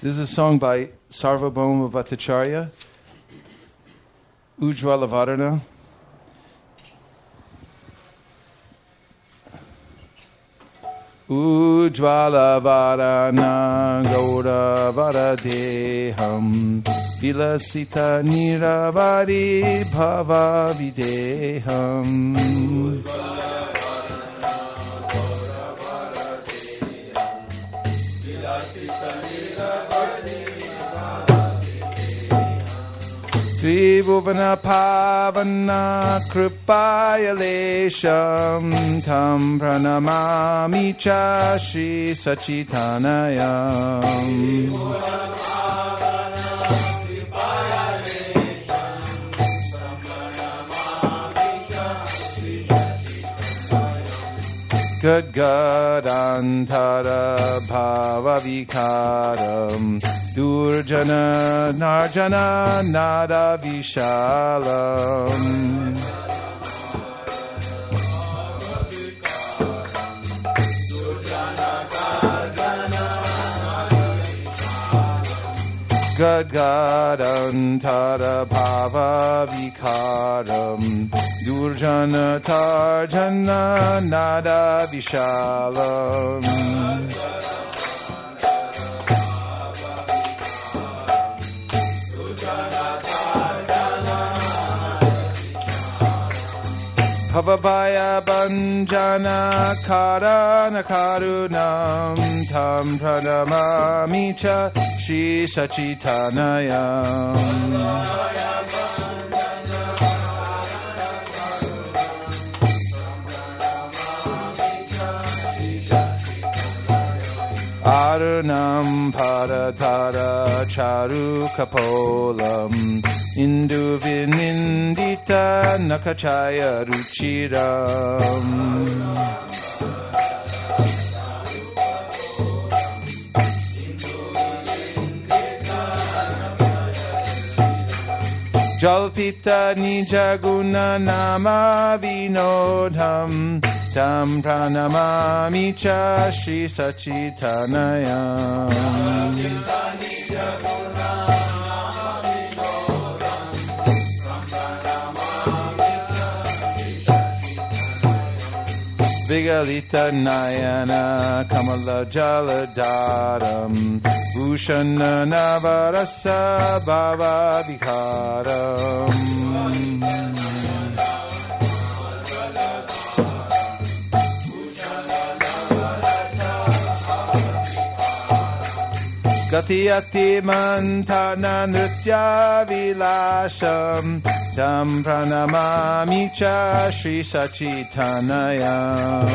This is a song by Sarvabhauma Bhattacharya, Ujjvala Varana. Ujjvala Varana Gaura Varadeham Vilasita Niravari Bhava Videham. Tribhuvana Pavana Kripayalesham Tam Pranamami Cha Shri Sachitanayam. Gadgadantara Bhavavikaram Durjana Narjana Nada Vishalam. Gadgadantara Bhavavikaram Durjana Tarjana Nada Vishalam. Bhavabhaya Banjana Karana Karunam Tam Pranamami Cha Shri Sachitanayam. Arunam Paratara Charu Kapolam Indu Vinindita Nakachaya Ruchiram. Jalpita Nijaguna Nama Vinodham Tam Pranamami Cha Shri Sachitanayam. Vigalita Nayana Kamala Jaladaram Bhushana Navarasa Bhava Vikaram. Gatiyati Mantana Nritya Vilasham Tam Pranamami Cha Shri Sachitanayam.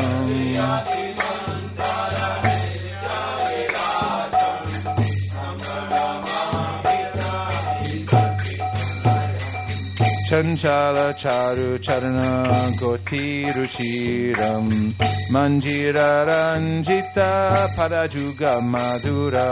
Chanchala Charu Charana Goti Ruchiram Manjira Ranjita Parajuga Madhura.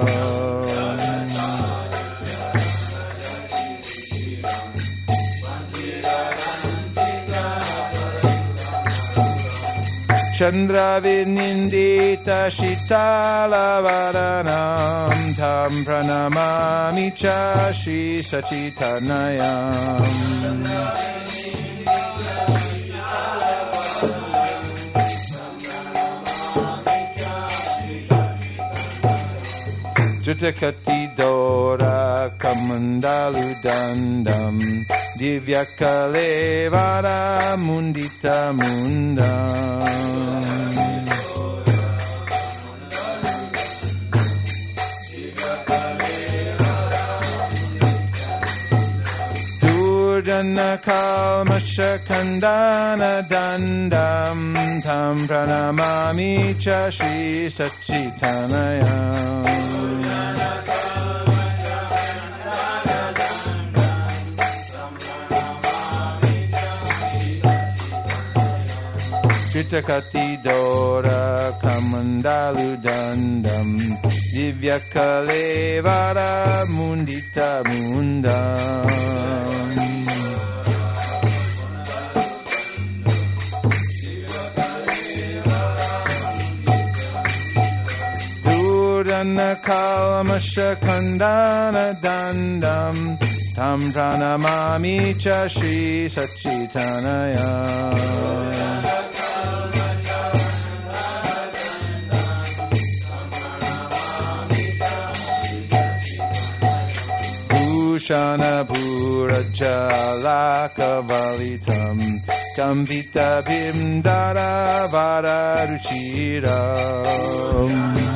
Chandra Vinindita Shitala Varanam Tam Pranamami Cha Shri Sachitanayam. Jutakati Dora Kamandalu Dandam Divya Kalevara Mundita Mundam. Durjana Kalmasha Kandana Dandam Tam Pranamami Cha Shri Sachitanayam. Chitakati Dora Kamandalu Dandam Divya Kalevara Mundita Mundam. Purana Kalmasha Kandana Dandam Tam Pranamami Cha Shri Sachitanaya Shana Purajala Kavalitam Kambita Bimdara Vararuchiram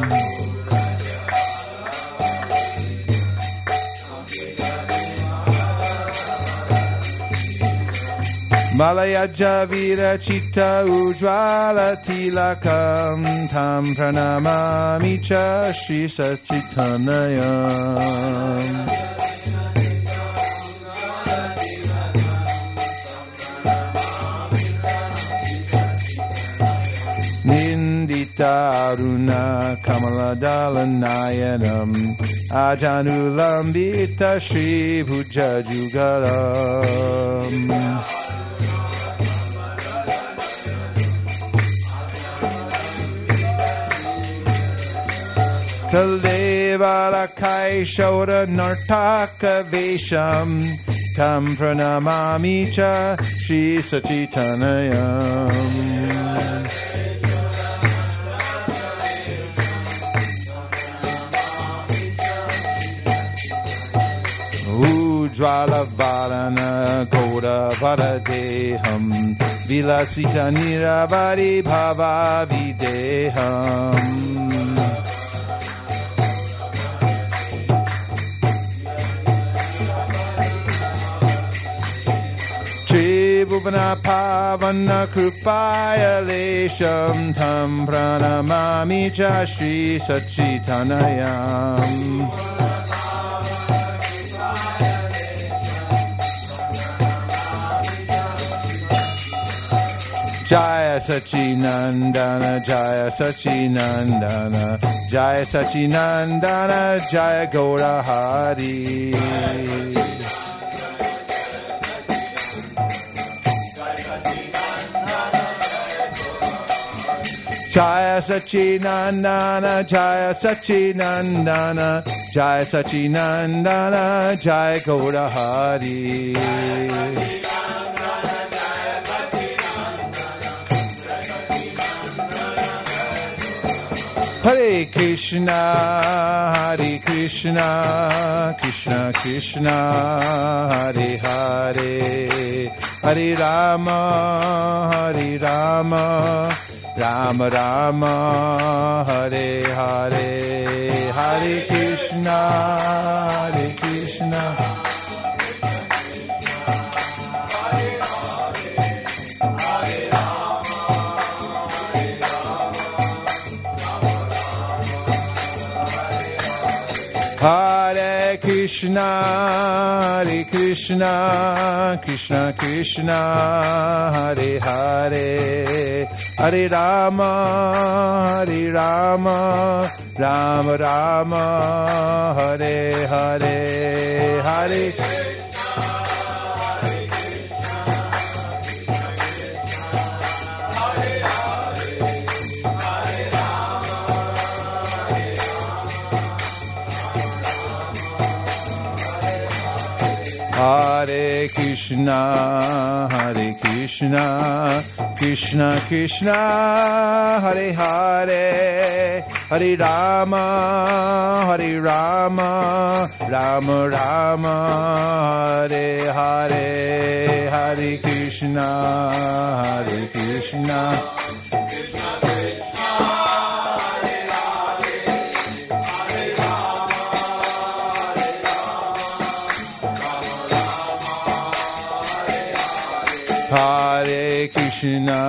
Malayaja Virachita Ujvala Tilakam Tam Pranamami Cha Shri Sachitanayam Nindita-aruna Kamaladalanayanam Ajanulambita Shri Bhujajugalam Kaldevala Kaishora Nartaka Vesham Tam Pranamami Cha Shri Sachitanayam Ujvala Varana Koda Varadeham Vilasita Nirabari Bhava Videham Tribhuvana Pavana Krupaya Lesham Tam Pranamami Cha Shri Sachitanayam Jaya Sachinandana, Jaya Sachinandana, Jaya Sachinandana, Jaya Gaura Hari. Jaya Sachinandana, Jaya Sachinandana, Jaya Sachinandana, Jaya Gaura Hari. Hare Krishna, Krishna Krishna, Hare Hare, Hare Rama, Rama Rama, Hare Hare, Hare Krishna, Hare Krishna, Krishna Krishna, Hare Hare, Hare Rama, Rama Rama, Hare Hare, Hare Hare Krishna, Krishna Krishna, Hare Hare, Hare Rama, Rama Rama, Hare Hare, Hare Krishna, Hare Krishna,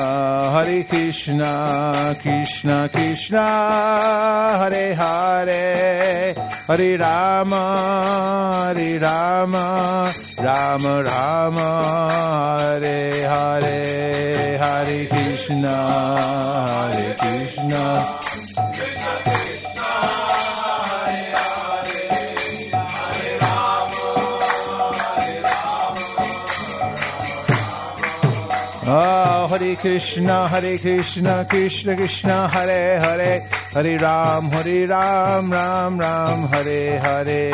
Krishna Krishna, Hare Hare, Hare Rama, Rama Rama, Hare Hare, Hare Krishna, Oh, Hare Krishna, Krishna Krishna, Hare Hare, Hare Ram, Ram Ram, Hare Hare.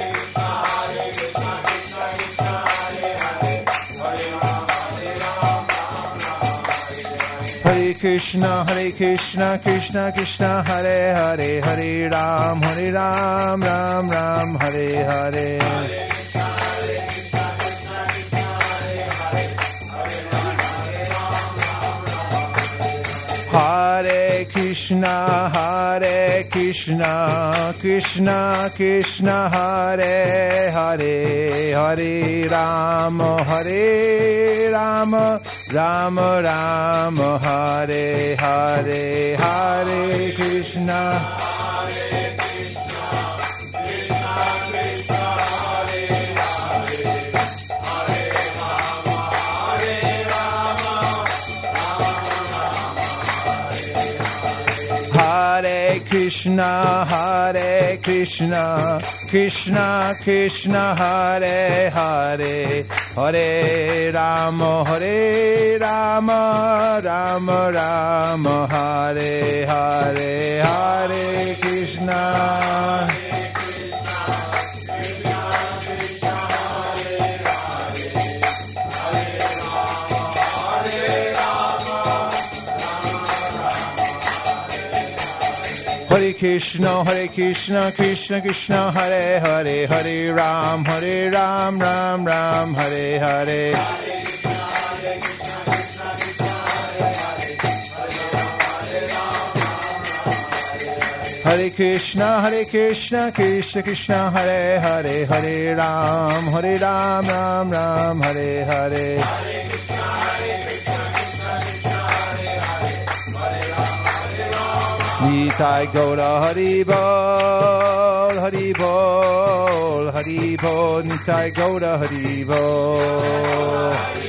Hare Krishna, Krishna Krishna, Hare Hare, Hare Ram, Ram Ram, Hare Hare. Hare Krishna, Krishna Krishna, Hare Hare, Hare Ram, Ram Ram, Hare Hare, Hare Krishna. Hare Krishna, Krishna Krishna, Hare Hare, Hare Ram, Ram Ram, Hare Hare, Hare Krishna. Hare Krishna, Krishna Krishna, Hare Hare, Hare Ram, Ram Ram, Hare Hare. Hare Krishna, Krishna Krishna, Hare Hare, Hare Ram, Ram Ram, Hare Hare. Nitai Gaura Haribol, Haribol, Haribol, Nitai Gaura Haribol.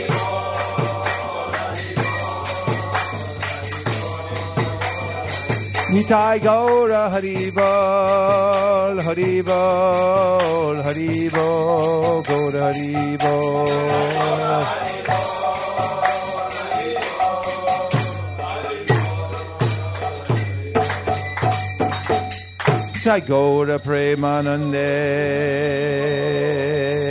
Nitai Gaura Haribol, Haribol, Haribol, Gaura Haribol. Nitai Gaura Premanande,